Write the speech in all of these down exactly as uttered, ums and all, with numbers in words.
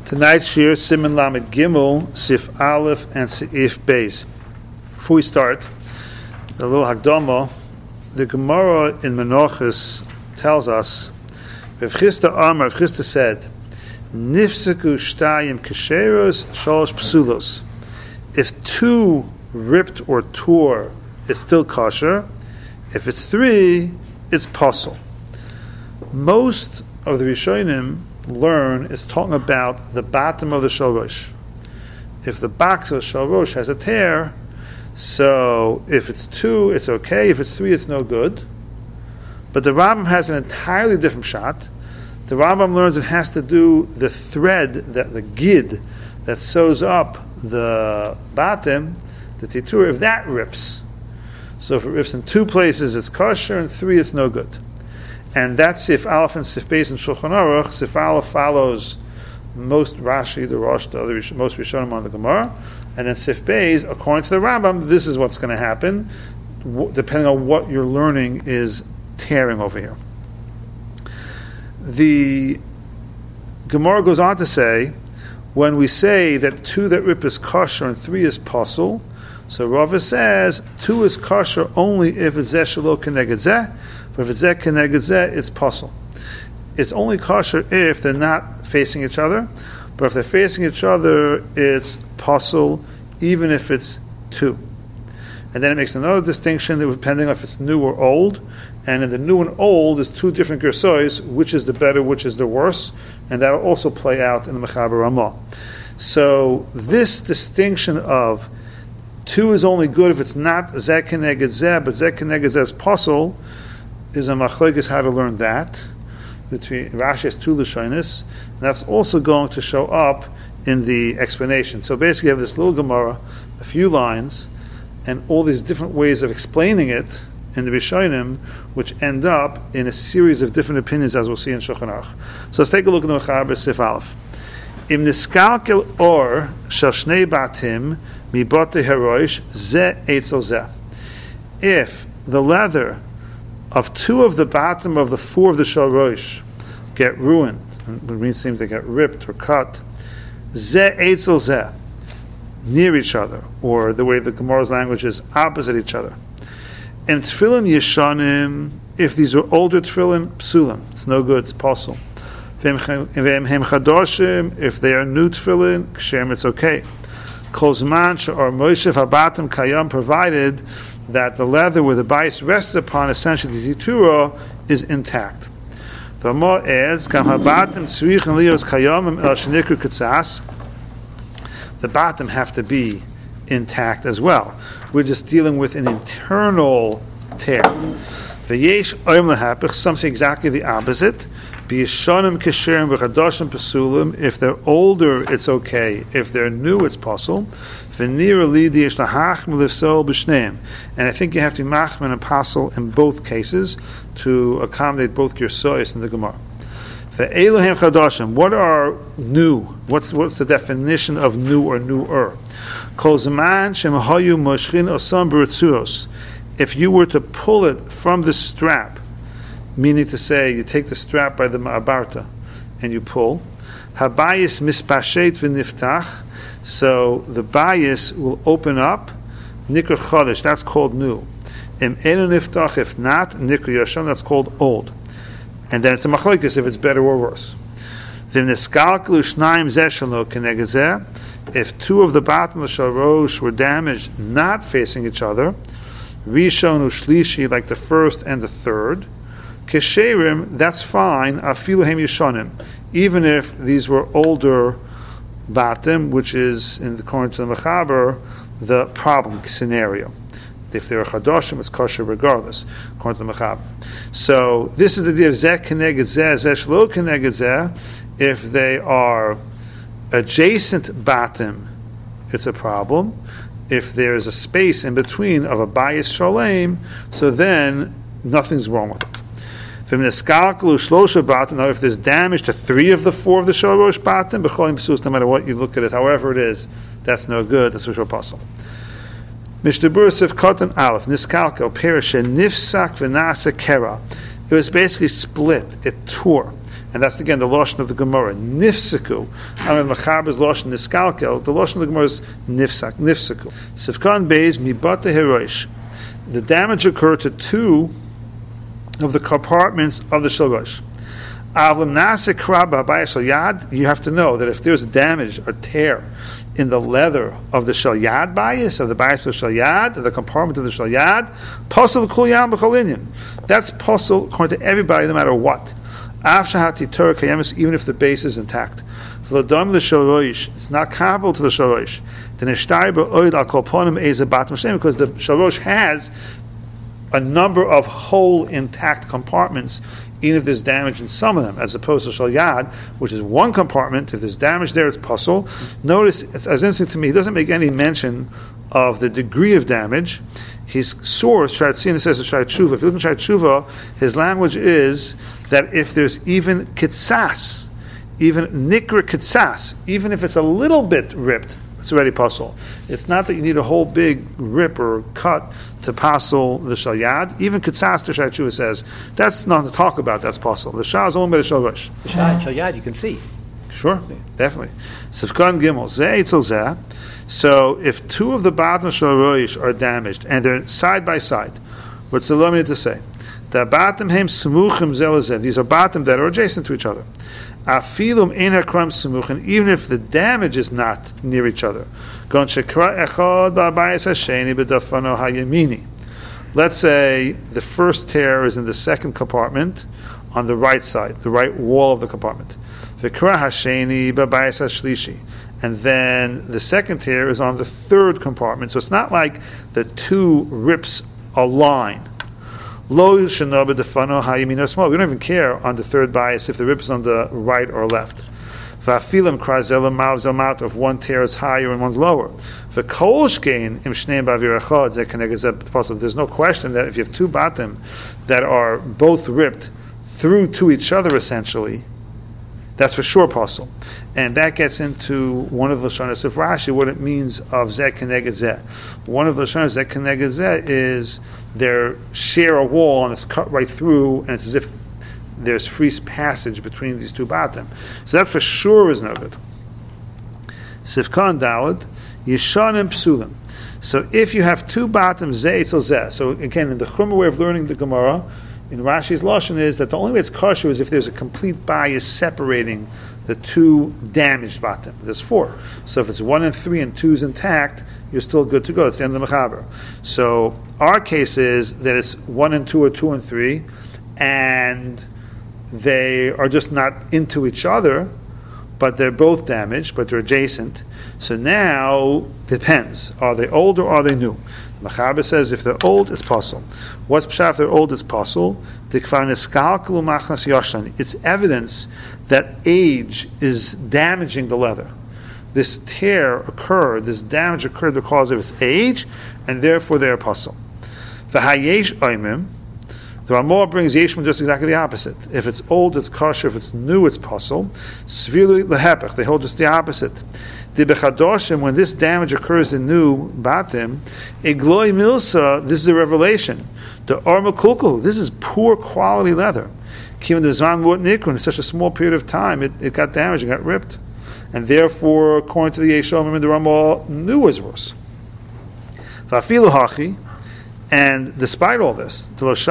Tonight's shir, Siman Lamed Gimel, Sif Aleph, and Sif Beis. Before we start, the little Hagdama, the Gemara in Menachos tells us, Rav Chisda Amar, Rav Chisda said, Nifseku shtayim kesheros shalosh psulos. If two ripped or tore, it's still kosher. If it's three, it's pasul. Most of the Rishonim learn is talking about the bottom of the shalrosh. If the box of the shalrosh has a tear, so if it's two, it's okay. If it's three, it's no good. But the Rambam has an entirely different shot. The Rambam learns it has to do the thread, that the gid that sews up the bottom, the titur, if that rips. So if it rips in two places, it's kosher, and three, it's no good. And that's Sif Aleph and Sif Beis in Shulchan Aruch. Sif Aleph follows most Rashi, the Rosh, the other most Rishonim on the Gemara, and then Sif Beis, according to the Rambam, this is what's going to happen, depending on what you're learning is tearing over here. The Gemara goes on to say, when we say that two that rip is kosher and three is pasul, so Rava says two is kosher only if it's zeh shelo keneged zeh, but if it's zeh keneged zeh, it's pasul. It's only kosher if they're not facing each other, but if they're facing each other, it's pasul, even if it's two. And then it makes another distinction depending on if it's new or old. And in the new and old, there's two different gersois, which is the better, which is the worse, and that will also play out in the Mechaber Ramah. So this distinction of two is only good if it's not zeh keneged zeh, but zeh keneged zeh is pasul, is a machlokes how to learn that. Between Rashi has two lashonis, and that's also going to show up in the explanation. So basically, you have this little Gemara, a few lines, and all these different ways of explaining it in the Rishonim, which end up in a series of different opinions, as we'll see in Shulchan Aruch. So let's take a look at the Mechaber Sif Aleph. Im niskalkel or shel shnei batim mibote harosh zeh eitzel zeh. If the leather of two of the bottom of the four of the shalrosh get ruined, which means seems they get ripped or cut, zeh eitzel zeh, near each other, or the way the Gemara's language is opposite each other. And tefillin yeshanim, if these are older tefillin, psulim, it's no good, it's pasul. V'hem chadoshim, if they are new tefillin, kshem, it's okay. Kol zman she'or moshev habatim kayam, provided that the leather where the bias rests upon, essentially the titura, is intact. The Ramah adds, Gam habatim tzrichen lios kayamim el shenikru katsas, the bottom have to be intact as well. We're just dealing with an internal tear. V'yesh oim lehapich, some say exactly the opposite. B'yishonim kesherim v'chadoshim pesulim, if they're older, it's okay. If they're new, it's pasul. V'nira lidi yesh lahachim l'fsol b'shneim. And I think you have to be machman and pasul in both cases to accommodate both gersois in the Gemara. Ve'elohem chadashim, what are new? What's what's the definition of new or newer? Kol zaman shemahayu moshchin osam b'ritzuos. If you were to pull it from the strap, meaning to say you take the strap by the ma'abarta and you pull, habayis mispashet v'niftach, so the bias will open up, nikr chodesh, that's called new. Im enu niftach, if not, nikr yashan, that's called old. And then it's a machlokes if it's better or worse. If two of the bottom of the shalrosh were damaged, not facing each other, rishon ushlishi, like the first and the third, kesherim, that's fine, afilu hem yishonim, even if these were older bottom, which is, in according to the Mechaber, the problem scenario. If they're a chadoshim, it's kosher regardless, according to the Mechaber. So this is the idea of zeh keneged zeh, zeh shelo keneged zeh. If they are adjacent bottom, it's a problem. If there is a space in between of a bias shalem, so then nothing's wrong with it. Now, if there's damage to three of the four of the shalrosh bottom, no matter what you look at it, however it is, that's no good. That's for pasul. Mishnah Sif Katan Aleph Niskalkel Perisha Nifsak V'Nasa Kera. It was basically split. It tore, and that's again the lashon of the Gemara. Nifsaku. I mean, the Mechaber's lashon niskalkel. The lashon of the Gemara is nifsak, nifsaku. Sifkan beis mibata heroish. The damage occurred to two of the compartments of the shalosh. You have to know that if there's damage or tear in the leather of the shalyad bias, of the bias of the shalyad, of the compartment of the shalyad, posel kul yam b'cholinyan. That's posel according to everybody, no matter what. Even if the base is intact. For the dome of the shalosh, it's not comparable to the shalosh. Because the shalosh has a number of whole intact compartments, even if there's damage in some of them, as opposed to shalyad, which is one compartment. If there's damage there, it's puzzle. Notice, it's as interesting to me, he doesn't make any mention of the degree of damage. His source, Sharatzin, says Shai Tshuva. If you look at Shai Tshuva, his language is that if there's even kitsas, even nikra kitsas, even if it's a little bit ripped, it's already puzzle. It's not that you need a whole big rip or cut to puzzle the shalyad. Even kitsas, the Shai Tshuva says, that's not to talk about, that's puzzle. The shah is only by the shalosh. The shalyad you can see. Sure, definitely. Sifkan gimel, zeh etzel zeh. So if two of the bottom shalosh are damaged, and they're side by side, what's the Lomid to say? The bottom hem smuchim zelazeh. These are bottom that are adjacent to each other. Afilum ein hakram smuchim, even if the damage is not near each other. Gon shekra echad ba'bayis hasheni b'dafano hayemini. Let's say the first tear is in the second compartment on the right side, the right wall of the compartment. V'kra hasheni b'bayis hashlishi. And then the second tear is on the third compartment. So it's not like the two rips align. Lo shenoba defano hayamin or small. We don't even care on the third bias if the rip is on the right or left. Va'afilim krazel ma'avzel mat, if one tear is higher and one's lower. V'kolshkein im shnei ba'avir echad ze keneged possible. There's no question that if you have two batim that are both ripped through to each other, essentially, that's for sure possible. And that gets into one of the Lashonos of Rashi, what it means of zeh keneged zeh. One of the Lashonos zeh keneged zeh is they share a wall and it's cut right through, and it's as if there's free passage between these two batim. So that for sure is no good. Sifkan dalad yishanim psulim. So if you have two batim zeh etzel zeh, so again in the Chumrah way of learning the Gemara, in Rashi's lashon is that the only way it's kosher is if there's a complete bias separating the two damaged batim. There's four. So if it's one and three and two is intact, you're still good to go. It's the end of the mechaber. So our case is that it's one and two or two and three, and they are just not into each other, but they're both damaged, but they're adjacent. So now, depends. Are they old or are they new? The Mechaber says if they're old, it's possible. What's pshat if they're old, it's possible. It's evidence that age is damaging the leather. This tear occurred, this damage occurred because of its age, and therefore they're possible. The Hayesh Oimim, the Ramah brings Yeshman just exactly the opposite. If it's old, it's kosher. If it's new, it's possible. Svirli lehepech, they hold just the opposite. The bechadoshim, when this damage occurs in new batim, igloi milsa, this is a revelation. The arma kulku, this is poor quality leather. Kivan the zman mut nikun, in such a small period of time, it, it got damaged, it got ripped, and therefore, according to the Yeshomim and the Ramah, new was worse. Vafilu hachi. And despite all this,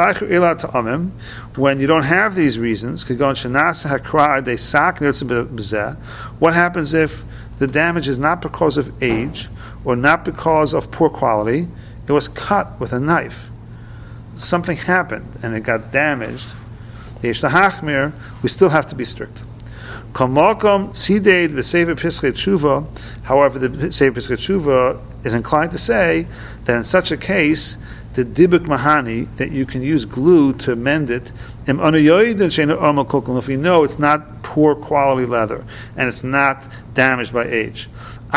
when you don't have these reasons, what happens if the damage is not because of age or not because of poor quality? It was cut with a knife. Something happened and it got damaged. We still have to be strict. However, the Sefer Pischei Tshuva is inclined to say that in such a case, the dibuk mahani, that you can use glue to mend it, if you know it's not poor quality leather and it's not damaged by age.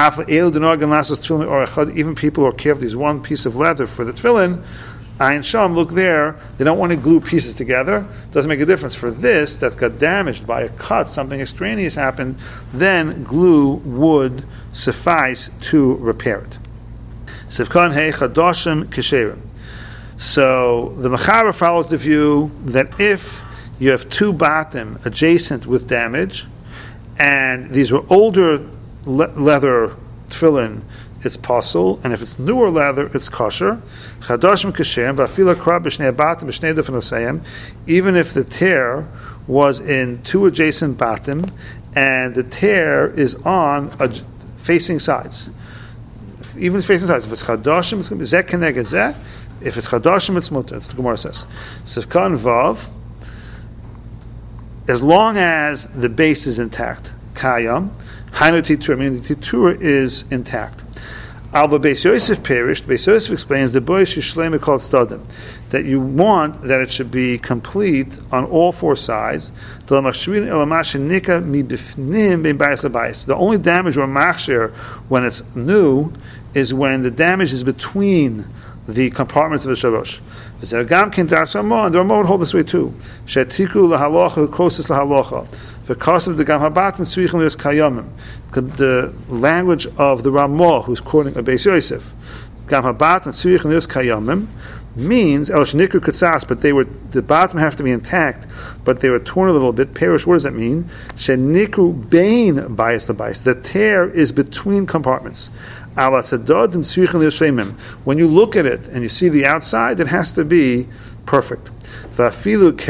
Even people who are careful, there's one piece of leather for the tefillin, Ayin Sham, look there, they don't want to glue pieces together. Doesn't make a difference. For this, that's got damaged by a cut, something extraneous happened, then glue would suffice to repair it. Sivkan Hei Chadoshim Kesherim. So the Mechaber follows the view that if you have two batim adjacent with damage, and these were older le- leather tefillin, it's possible, and if it's newer leather, it's kosher. Chadashim kasher, ba'afila krab b'shnei batim b'shnei definosayim, even if the tear was in two adjacent batim, and the tear is on a, facing sides. Even facing sides. If it's chadashim, it's going to be zeh keneged zeh. If it's chadashim, it's mutter. That's what the Gemara says. Sivkan vav, as long as the base is intact, kayam, hainu titur, meaning the titur is intact. Alba Beis Yosef perished. Beis Yosef explains the boy shishleim called stadim, that you want that it should be complete on all four sides. The only damage or machshir when it's new is when the damage is between the compartments of the shalosh. And the Ramah would hold this way too. Shetiku lahalocha, closest lahalocha. The cost of the gam habatim tzrichim lios kayamim. The language of the Ramah, who's quoting a Beis Yosef, gam habatim tzrichim lios kayamim, means el shnikru katsas, but they were the bottom have to be intact, but they were torn a little bit. Perish. What does that mean? Shenikru bein bias the bias. The tear is between compartments. When you look at it and you see the outside, it has to be perfect. If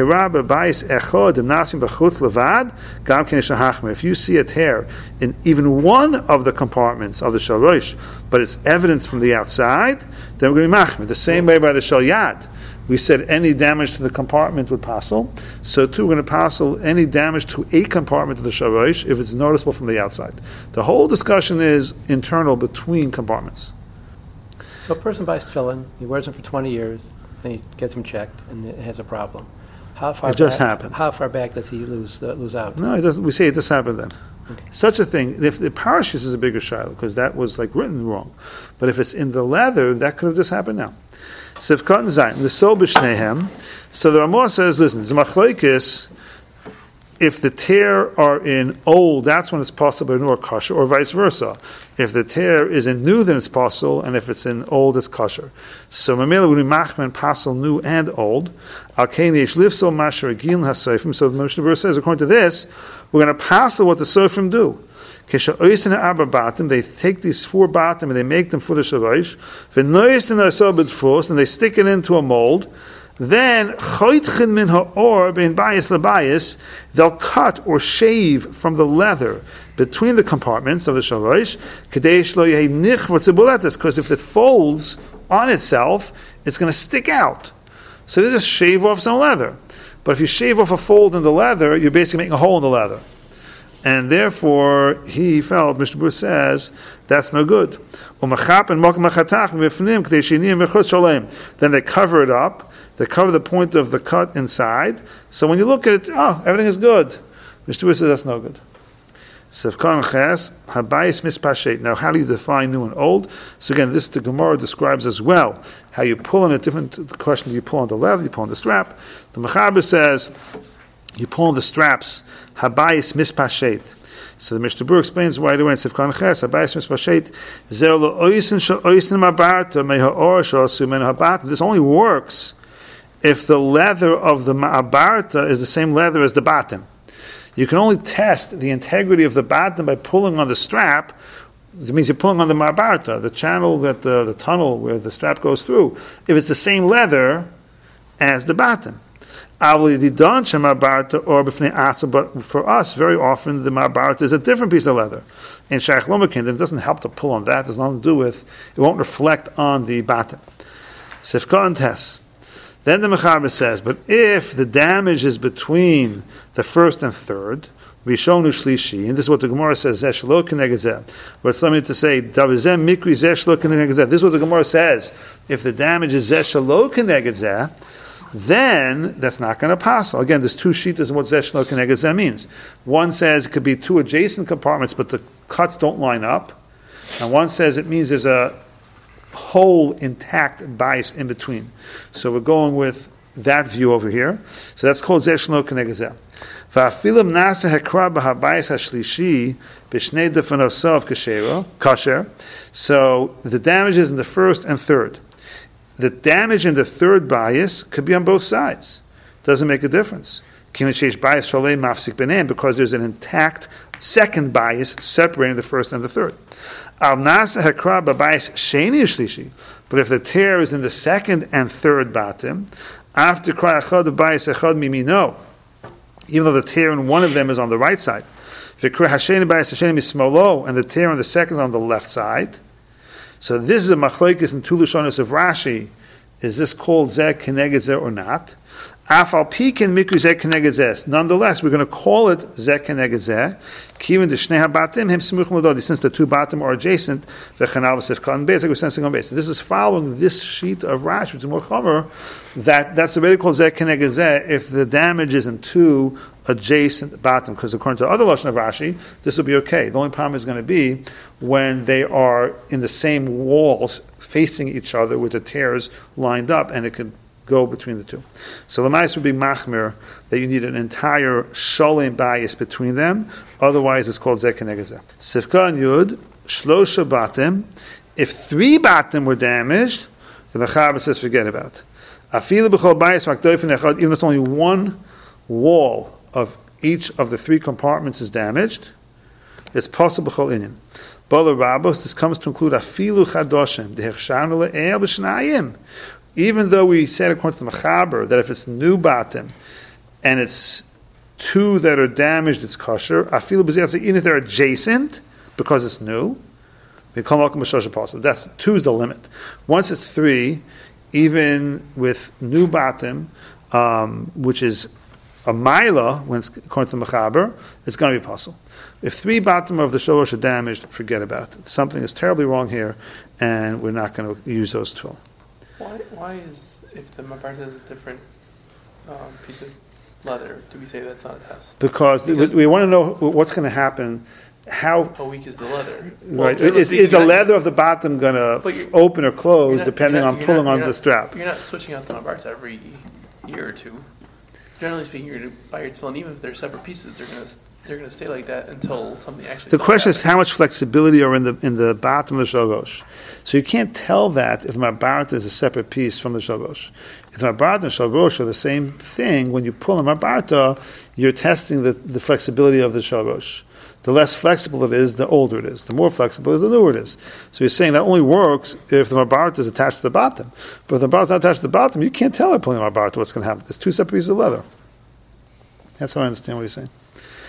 you see a tear in even one of the compartments of the shalosh, but it's evidence from the outside, then we're going to be machmir. The same way by the shalyad. We said any damage to the compartment would passel. So too, we're going to passel any damage to a compartment of the shalosh if it's noticeable from the outside. The whole discussion is internal between compartments. So a person buys tefillin, he wears them for twenty years, then he gets them checked, and it has a problem. How far? It just back, happened. How far back does he lose uh, lose out? No, it doesn't. We say it just happened then. Okay. Such a thing, if the parashas is a bigger shiloh, because that was like written wrong. But if it's in the leather, that could have just happened now. Sivkot and Zayin, the so b'shnehem. So the Ramah says, listen, Zmachloikis, if the tear are in old, that's when it's possible in or kosher, or vice versa. If the tear is in new, then it's possible, and if it's in old, it's kosher. So Mamela would be machman, passel, new and old. Al kaini yesh lifsol masher agil hasoifim. So the Mishnah Berurah says, according to this, we're going to passel what the soifim do. They take these four batim and they make them for the shavosh, and they stick it into a mold. Then they'll cut or shave from the leather between the compartments of the shavosh, because if it folds on itself, it's going to stick out. So they just shave off some leather. But if you shave off a fold in the leather, you're basically making a hole in the leather. And therefore, he felt, Mishnah Berurah says, that's no good. Then they cover it up. They cover the point of the cut inside. So when you look at it, oh, everything is good. Mishnah Berurah says that's no good. Now, how do you define new and old? So again, this the Gemara describes as well how you pull on a different question. You pull on the leather, you pull on the strap. The Mechaber says you pull on the straps. Habayis mispashet. So the Mishnah Berurah explains right away in Sivkan Ches, Habayis mispashet. Zer lo oisin shel oisin ma'abarta me'ha'or shel sumen habat. This only works if the leather of the ma'abarta is the same leather as the batim. You can only test the integrity of the batim by pulling on the strap. It means you're pulling on the ma'abarta, the channel that the, the tunnel where the strap goes through. If it's the same leather as the batim. But for us, very often the ma'abarta is a different piece of leather. In Shaykh Lomakin, it doesn't help to pull on that. There's nothing to do with it. Won't reflect on the batim. Sifka and Tes. Then the Mechaber says, but if the damage is between the first and third, Rishonu Shlishi, and this is what the Gemara says, Zeh shelo keneged zeh. But it's something to say, Davizem mikri zeh shelo keneged zeh. This is what the Gemara says. If the damage is Zeh shelo keneged zeh, then that's not going to pass. Again, there's two sheetas of what Zeh shelo keneged zeh means. One says it could be two adjacent compartments, but the cuts don't line up. And one says it means there's a whole intact bias in between. So we're going with that view over here. So that's called Zeh shelo keneged zeh. Va'afilim nasa hekra b'habayis hashlishi b'shnei defanosav kasher. So the damage is in the first and third. The damage in the third bias could be on both sides. Doesn't make a difference. because there's an intact second bias separating the first and the third. But if the tear is in the second and third batim, after krai echad the bias echad mimino, even though the tear in one of them is on the right side, and the tear on the second is on the left side. So this is a machlokes in two lashonos of Rashi. Is this called zeh keneged zeh or not? Afal pikin miku zeh keneged zeh. Nonetheless, we're going to call it zeh keneged zeh. Kivin de shnei habatim hem smuch l'dodi. Since the two batim are adjacent, v'chanal v'sefka and beis, like we're sensing on base. This is following this sheet of Rashi, which is more chomer, that that's already called zeh keneged zeh if the damage is in two adjacent batim, because according to other lashon of Rashi, this will be okay. The only problem is going to be when they are in the same walls facing each other with the tears lined up, and it could go between the two. So the mice would be machmir that you need an entire sholem bias between them. Otherwise, it's called zeh keneged zeh. Sifka and Yud shlosha batim. If three batim were damaged, the mechaber says forget about it. Afilu b'chol bias makdoifen echad. Even though it's only one wall of each of the three compartments is damaged, it's possible b'chol inyan. Bala Rabos, this comes to include afilu chadoshim dehechshanu le'el b'shnayim. Even though we said according to the Mechaber that if it's new batim and it's two that are damaged, it's kosher. Afilu b'zeh, even if they're adjacent because it's new, we call malkum b'shosha possible. That's two is the limit. Once it's three, even with new batim, um, which is a maila, when it's according to the Mechaber, it's going to be possible. If three batim of the shorosh are damaged, forget about it. Something is terribly wrong here, and we're not going to use those tefillin. Why, why is, if the mabarta is a different um, piece of leather, do we say that's not a test? Because, because we, we want to know what's going to happen. How, how weak is the leather? Right. Well, is is the leather of the bottom going to open or close, not, depending not, on pulling not, on not, the strap? You're not switching out the mabarta every year or two. Generally speaking, you're going to buy your tefillin, even if they're separate pieces, they're going to they're going to stay like that until something actually. The question happen. is how much flexibility are in the in the bottom of the shalosh. So you can't tell that if the mabarta is a separate piece from the shalosh. If the mabarta and the shalosh are the same thing, when you pull the mabarta, you're testing the, the flexibility of the shalosh. The less flexible it is, the older it is. The more flexible it is, the newer it is. So you're saying that only works if the mabarta is attached to the bottom. But if the mabarta is not attached to the bottom, you can't tell by pulling the mabarta what's going to happen. There's two separate pieces of leather. That's how I understand what he's saying.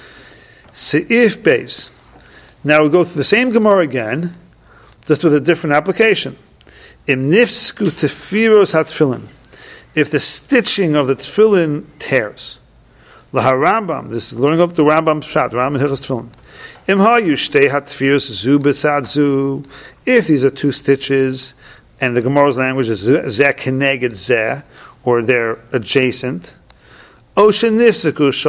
Seif base. Now we go through the same Gemara again, just with a different application. Im nifsku tefiros hatfilin. If the stitching of the tefillin tears. Laharambam. This is learning up the Rambam Pshat. Rambam Hilchos Tefillin. Im hayu shtei hatfiros zu besad zu. If these are two stitches, and the Gemara's language is zeh keneged zeh, or they're adjacent. Or if it's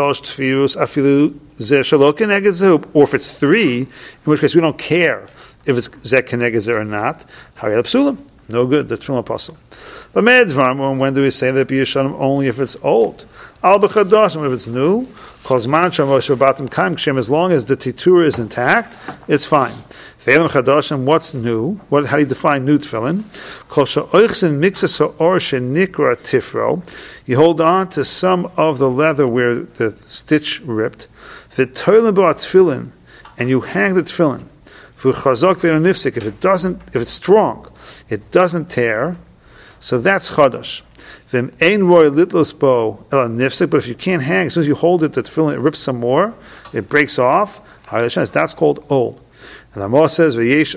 three, in which case we don't care if it's zeh keneged zeh or not. Harei psulim, no good. The tefillin apostle. But when do we say that b'yishanim only if it's old? Al b'chadoshim if it's new. As long as the titur is intact, it's fine. What's new? What? How do you define new tefillin? You hold on to some of the leather where the stitch ripped, and you hang the tefillin. If it doesn't, if it's strong, it doesn't tear. So that's chadash. But if you can't hang, as soon as you hold it, the tefillin, it rips some more, it breaks off. That's called old. And the Ramah says, that's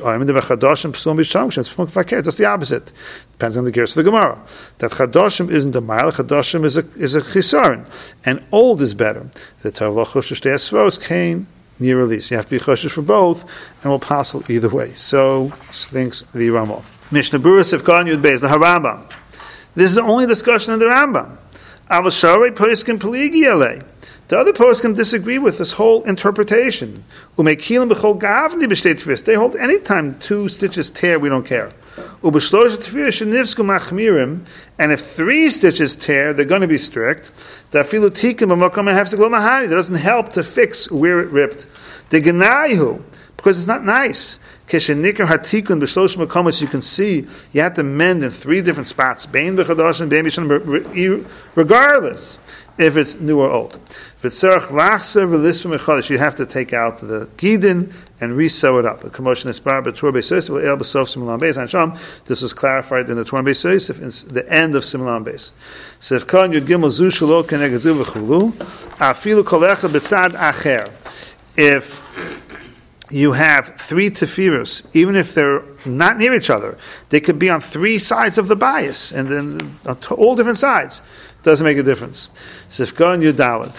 the opposite. Depends on the gears of the Gemara. That chadashim isn't a mile, chadashim is a is a chisaron, and old is better. The Torah chushish kain near release. You have to be chushish for both, and will passel either way. So thinks the Ramah. Mishnah Berurah Sifkan Yud Beis the Harambam. This is the only discussion in the Rambam. Avosharei poskim peligi alei. The other poskim disagree with this whole interpretation. Umekilim b'chol gavni b'shtei tefis. They hold any time two stitches tear, we don't care. Ub'shlosh tefis shenivsku machmirim. And if three stitches tear, they're going to be strict. Dafilu tikim b'makom hafsek lo mahani. That doesn't help to fix where it ripped. The genaihu, because it's not nice. Keshenikar hatikun b'shlosh makomos. You can see you have to mend in three different spots. Bein b'chadashim, bein b'shanim. Regardless. if it's new or old. If it's tzarech lachser v'lisva mechodesh, you have to take out the gidin and re-sew it up. The commotion is bar b'tur beis yosef el b'sof simulam beis hansham. This was clarified in the Torah beis yosef, in the end of simulam beis. Sefkan yud gimel zu shelo keneged zu v'chulu afilu kol echad b'tzad acher. If you have three tefillos, even if they're not near each other, they could be on three sides of the bias, and then on all different sides. Doesn't make a difference. Sifka and Yudalit.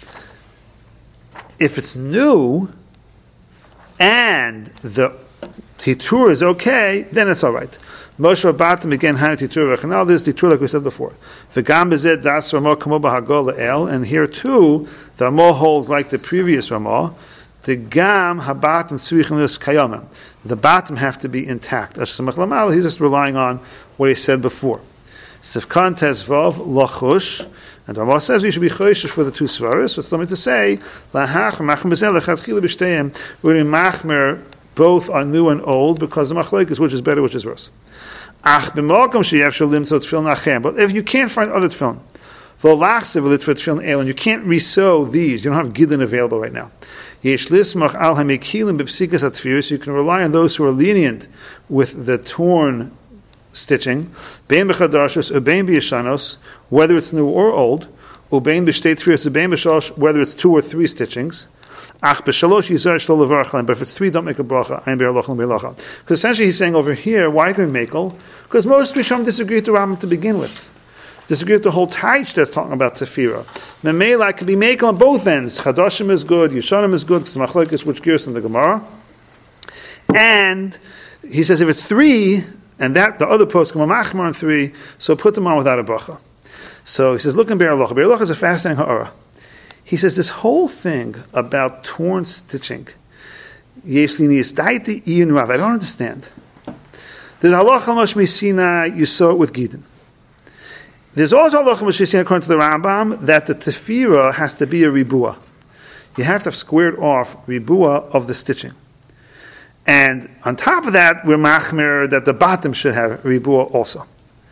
If it's new and the titur is okay, then it's all right. Moshe Rabbatim again had titur v'chanal. This titur, like we said before. V'gam bezed das Ramah kamo b'hagol le'el. And here too, the Ramah holds like the previous Ramah. The gam habatim tzrichin lis kayamim. The bottom have to be intact. He's just relying on what he said before. Sifkan tezvav lachush, and Ramah says we should be choishish for the two svaris. What's something to say? Lahach machmer bezel lechatchila b'shteim. We're in machmer both are new and old because the machlokes which is better, which is worse. Ach b'malkom sheyev shalim so tefillin achem. But if you can't find other tefillin, v'lachsev v'lit tefillin elon, you can't resew these. You don't have gidin available right now. Yesh lismach al hamekilim b'psikas atfirus. You can rely on those who are lenient with the torn stitching, bein b'chadashos, ubein b'yeshanos, whether it's new or old, ubein b'shtei tefirus, ubein b'shalosh, whether it's two or three stitchings. Ach b'shalosh yizar shlo levarchalim, but if it's three, don't make a bracha. Ein be'arlochim be'locha. Because essentially he's saying over here, why can we makel? Because most Rishon disagree with the Rambam to begin with. Disagree with the whole taich that's talking about tefira. Memela can be makel on both ends. Chadashim is good, Yeshanim is good, because machlokes which gears from the Gemara. And he says if it's three, and that the other post come a machmar on three, so put them on without a bracha. So he says, look in Be'er Locha. Be'er Locha is a fascinating ha'ara. He says this whole thing about torn stitching, yesh li niyasdaiti iyun rav, I don't understand. There's halacha mash misina, you saw it with Gidon. There's also halacha mash misina according to the Rambam that the tefira has to be a ribua. You have to have squared off ribua of the stitching. And on top of that, we're machmir that the bottom should have ribua also.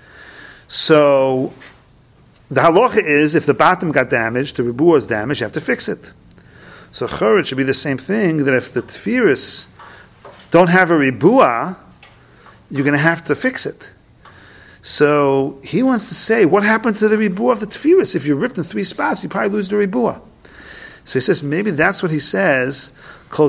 So the halacha is if the bottom got damaged, the ribua is damaged, you have to fix it. So chorot should be the same thing, that if the tefiris don't have a ribua, you're going to have to fix it. So he wants to say, what happened to the ribua of the tefiris? If you're ripped in three spots, you probably lose the ribua. So he says, maybe that's what he says. Our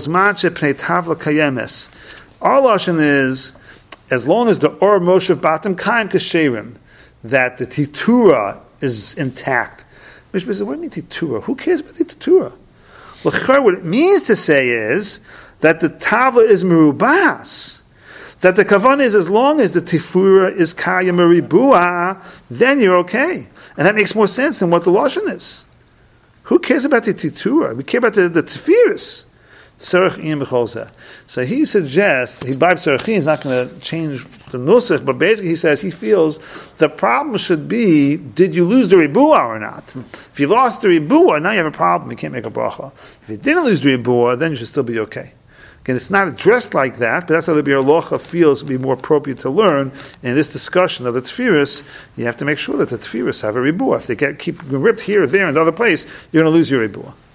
lashon is, as long as the or moshev bottom kaim kasherim, that the titura is intact. Mishra says, what do you mean titura? Who cares about the titura? L'char, what it means to say is that the tavla is merubas. That the kavan is as long as the tifura is kaya meribua, then you're okay. And that makes more sense than what the lashon is. Who cares about the titura? We care about the, the tefiris. So he suggests, he by Tzarechim is not going to change the nusach, but basically he says he feels the problem should be, did you lose the ribua or not? If you lost the ribua, now you have a problem, you can't make a bracha. If you didn't lose the ribua, then you should still be okay. Again, it's not addressed like that, but that's how the Be'er Locha feels to be more appropriate to learn. In this discussion of the tefiris, you have to make sure that the tefiris have a ribua. If they get keep ripped here or there in another place, you're going to lose your ribua.